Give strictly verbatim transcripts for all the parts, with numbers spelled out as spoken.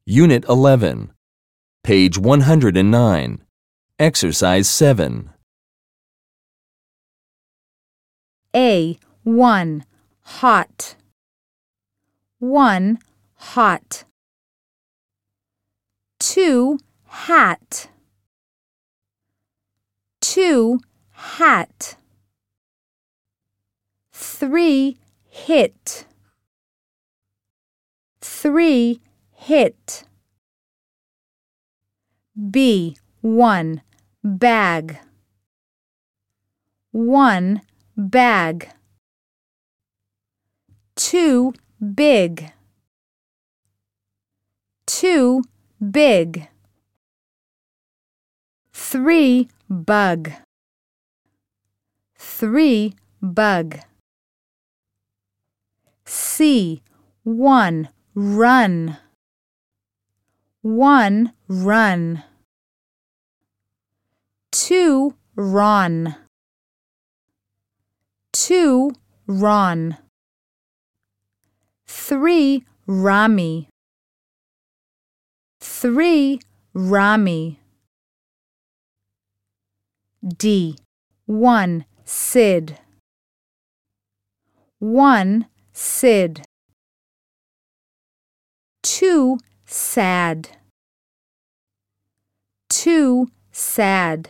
Unit eleven, page one hundred nine, Exercise seven. A. one. Hot. one. Hot. two. Hat. two. Hat. three. Hit. three. Hit. B. one. Bag. one. Bag. two. Big. two. Big. three. Bug. three. Bug. C. one. Run. one. Run. two. Ron. two. Ron. three. Rami. three. Rami. D. one. Sid. one. Sid. two. Sad. two. Sad.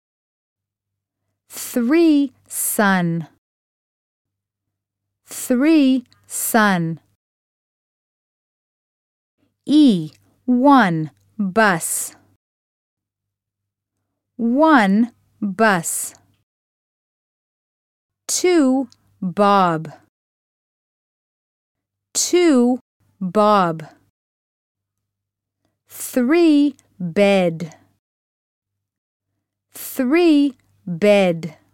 three. Sun. three. Sun. E. one. Bus. one. Bus. two. Bob. two. Bob. three. Bed. three. Bed.